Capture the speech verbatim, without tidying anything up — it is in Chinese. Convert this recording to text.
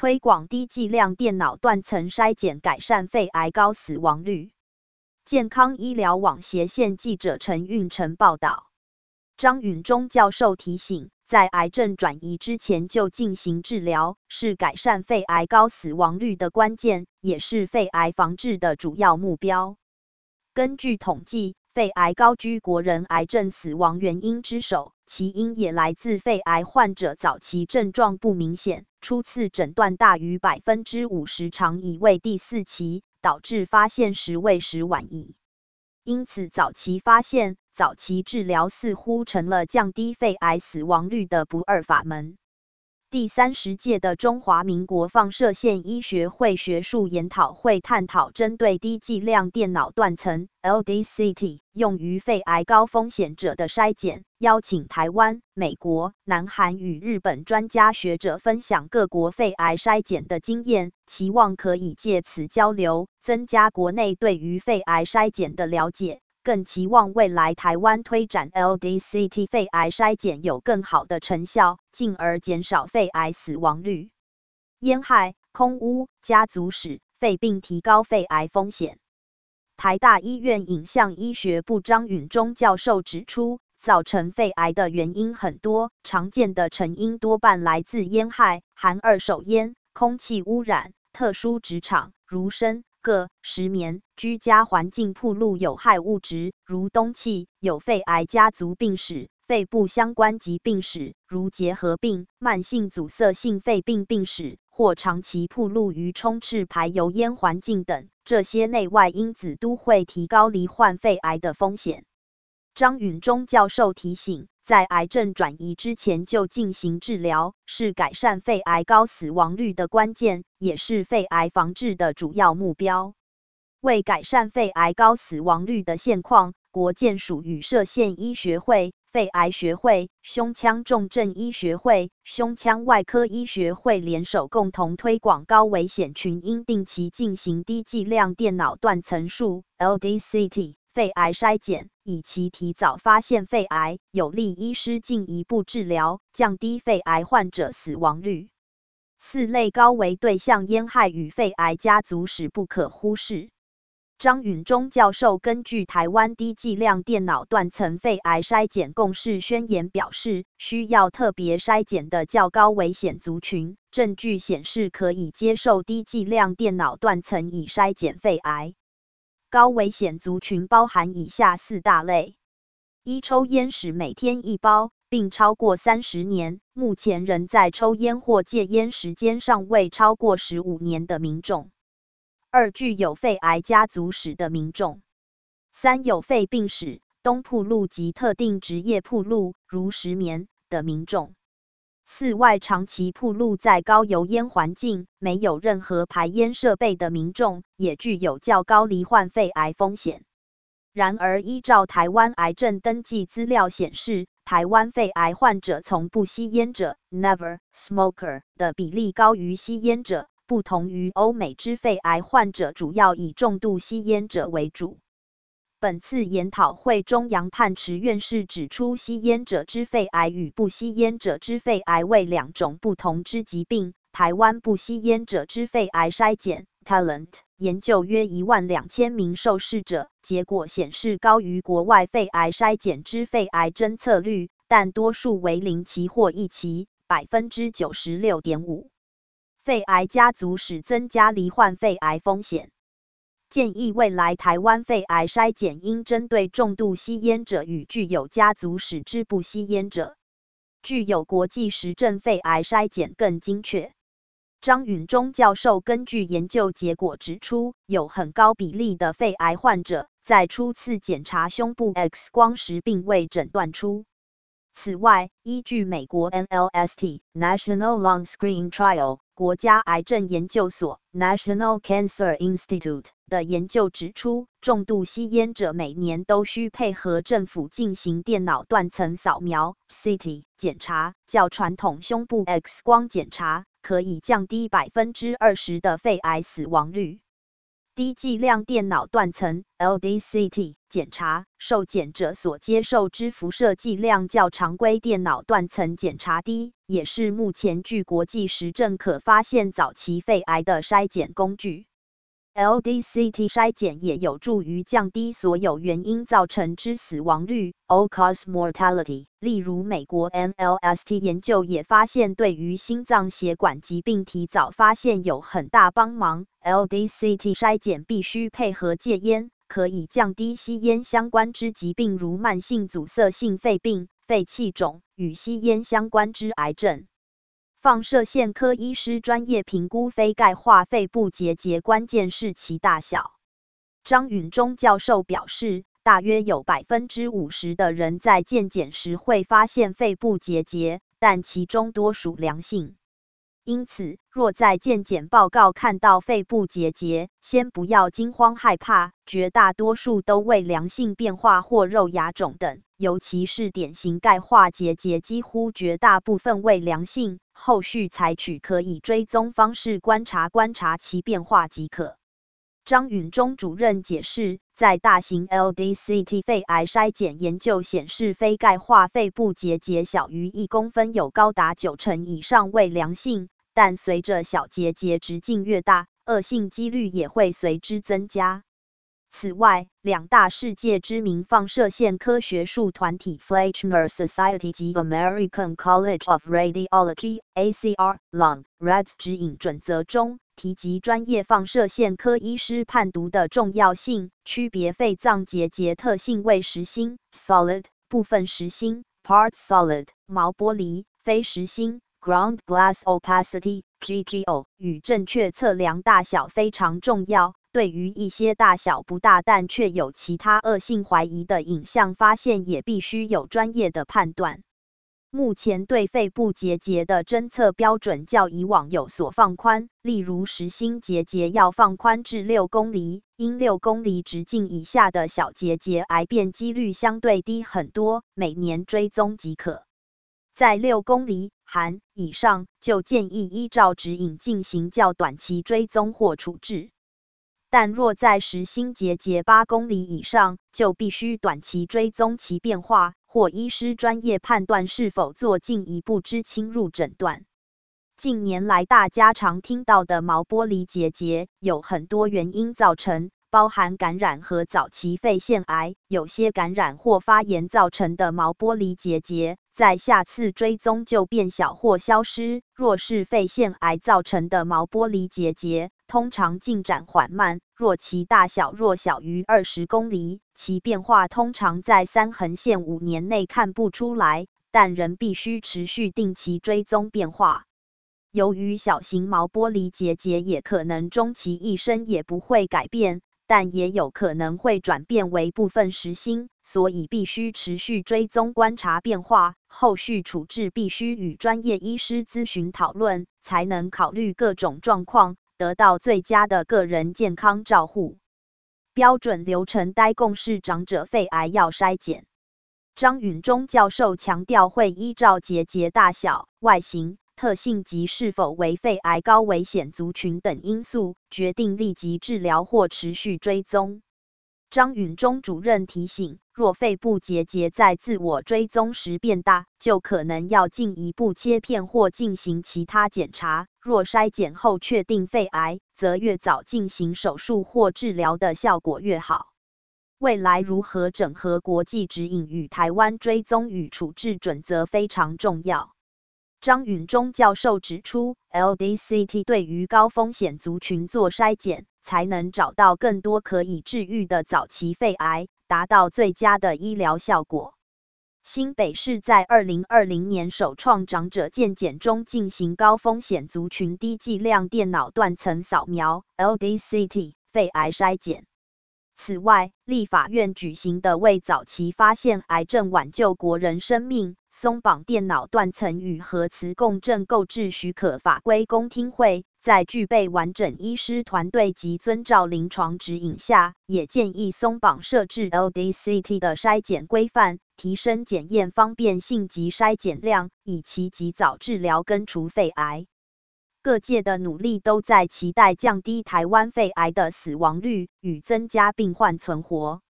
推广低剂量电脑断层筛检，改善肺癌高死亡率。健康医疗网斜线记者陈运成报道。张允中教授提醒，在癌症转移之前就进行治疗，是改善肺癌高死亡率的关键，也是肺癌防治的主要目标。根据统计，肺癌高居国人癌症死亡原因之首，其因也来自肺癌患者早期症状不明显，初次诊断大于 百分之五十， 常已为第四期，导致发现时为时晚矣。因此，早期发现、早期治疗似乎成了降低肺癌死亡率的不二法门。第三十届的中华民国放射线医学会学术研讨会探讨针对低剂量电脑断层 L D C T 用于肺癌高风险者的筛检，邀请台湾、美国、南韩与日本专家学者分享各国肺癌筛检的经验，期望可以借此交流，增加国内对于肺癌筛检的了解。更期望未来台湾推展 L D C T 肺癌筛检有更好的成效，进而减少肺癌死亡率。烟害、空污、家族史、肺病提高肺癌风险。台大医院影像医学部张允中教授指出，造成肺癌的原因很多，常见的成因多半来自烟害，含二手烟、空气污染、特殊职场，如砷、铬、石棉，居家环境暴露有害物质，如氡气，有肺癌家族病史，肺部相关疾病史，如结核病、慢性阻塞性肺病病史，或长期暴露于充斥排油烟环境等，这些内外因子都会提高罹患肺癌的风险。张允中教授提醒，在癌症转移之前就进行治疗，是改善肺癌高死亡率的关键，也是肺癌防治的主要目标。为改善肺癌高死亡率的现况，国健署与射线医学会、肺癌学会、胸腔重症医学会、胸腔外科医学会联手共同推广高危险群应定期进行低剂量电脑断层术 L D C T 肺癌筛检，以其提早发现肺癌，有利医师进一步治疗，降低肺癌患者死亡率。四类高危对象烟害与肺癌家族史不可忽视。张允中教授根据台湾低剂量电脑断层肺癌筛检共识宣言表示，需要特别筛检的较高危险族群，证据显示可以接受低剂量电脑断层以筛检肺癌。高危险族群包含以下四大类：一、抽烟史每天一包，并超过三十年，目前仍在抽烟或戒烟时间尚未超过十五年的民众；二、具有肺癌家族史的民众；三、有肺病史、东暴露及特定职业暴露，如石棉的民众；四、外长期暴露在高油烟环境，没有任何排烟设备的民众，也具有较高罹患肺癌风险。然而，依照台湾癌症登记资料显示，台湾肺癌患者从不吸烟者 （never smoker） 的比例高于吸烟者，不同于欧美之肺癌患者主要以重度吸烟者为主。本次研讨会中，杨泮池院士指出，吸烟者之肺癌与不吸烟者之肺癌为两种不同之疾病。台湾不吸烟者之肺癌筛检 Talent 研究约一万两千名受试者，结果显示高于国外肺癌筛检之肺癌侦测率，但多数为零期或一期 百分之九十六点五。肺癌家族史增加罹患肺癌风险。建议未来台湾肺癌筛检应针对重度吸烟者与具有家族史之不吸烟者，具有国际实证肺癌筛检更精确。张允中教授根据研究结果指出，有很高比例的肺癌患者在初次检查胸部 X 光时并未诊断出。此外，依据美国 N L S T National Lung Screening Trial 国家癌症研究所 National Cancer Institute 的研究指出，重度吸烟者每年都需配合政府进行电脑断层扫描 C T 检查，较传统胸部 X 光检查可以降低 百分之二十 的肺癌死亡率。 低剂量电脑断层 L D C T 检查，受检者所接受之辐射剂量较常规电脑断层检查低，也是目前据国际实证可发现早期肺癌的筛检工具。L D C T 筛检也有助于降低所有原因造成之死亡率 （all cause mortality）。例如，美国 M L S T 研究也发现，对于心脏血管疾病提早发现有很大帮忙。L D C T 筛检必须配合戒烟，可以降低吸烟相关之疾病，如慢性阻塞性肺病、肺气肿与吸烟相关之癌症。放射线科医师专业评估非钙化肺部结节，关键是其大小。张允中教授表示，大约有 百分之五十 的人在健检时会发现肺部结节，但其中多属良性。因此，若在健检报告看到肺部结节，先不要惊慌害怕，绝大多数都为良性变化或肉芽肿等，尤其是典型钙化结节，几乎绝大部分为良性，后续采取可以追踪方式观察观察其变化即可。张允中主任解释，在大型 L D C T 肺癌筛检研究显示，非钙化肺部结节小于一公分有高达九成以上为良性，但随着小结节直径越大，恶性几率也会随之增加。此外，两大世界知名放射线科学术团体 Fleischner Society 及 American College of Radiology A C R、Lung、R A D 指引准则中提及专业放射线科医师判读的重要性，区别肺脏结节特性为实心 （solid）、部分实心 （part solid）、毛玻璃、非实心 （ground glass opacity、G G O） 与正确测量大小非常重要。对于一些大小不大但却有其他恶性怀疑的影像发现，也必须有专业的判断。目前对肺部结节的侦测标准较以往有所放宽，例如实心结节要放宽至六公厘，因六公厘直径以下的小结节癌变几率相对低很多，每年追踪即可。在六公厘含以上，就建议依照指引进行较短期追踪或处置。但若在实心结节八公厘以上，就必须短期追踪其变化，或医师专业判断是否做进一步之侵入诊断。近年来大家常听到的毛玻璃结节，有很多原因造成，包含感染和早期肺腺癌。有些感染或发炎造成的毛玻璃结节，在下次追踪就变小或消失。若是肺腺癌造成的毛玻璃结节，通常进展缓慢，若其大小若小于二十公厘，其变化通常在三横线五年内看不出来，但仍必须持续定期追踪变化。由于小型毛玻璃结节也可能终其一生也不会改变，但也有可能会转变为部分实心，所以必须持续追踪观察变化，后续处置必须与专业医师咨询讨论，才能考虑各种状况，得到最佳的个人健康照护。标准流程呆共是长者肺癌要筛检。张允中教授强调，会依照结节大小、外形、特性及是否为肺癌高危险族群等因素，决定立即治疗或持续追踪。张允中主任提醒，若肺部结节在自我追踪时变大，就可能要进一步切片或进行其他检查。若筛检后确定肺癌，则越早进行手术或治疗的效果越好。未来如何整合国际指引与台湾追踪与处置准则非常重要。张允中教授指出 ，L D C T 对于高风险族群做筛检，才能找到更多可以治愈的早期肺癌，达到最佳的医疗效果。新北市在二零二零年首创长者健检中进行高风险族群低剂量电脑断层扫描 （L D C T） 肺癌筛检。此外，立法院举行的为早期发现癌症挽救国人生命松绑电脑断层与核磁共振购置许可法规公听会，在具备完整医师团队及遵照临床指引下，也建议松绑设置 L D C T 的筛检规范，提升检验方便性及筛检量，以期及早治疗根除肺癌。 各界的努力都在期待降低台湾肺癌的死亡率与增加病患存活。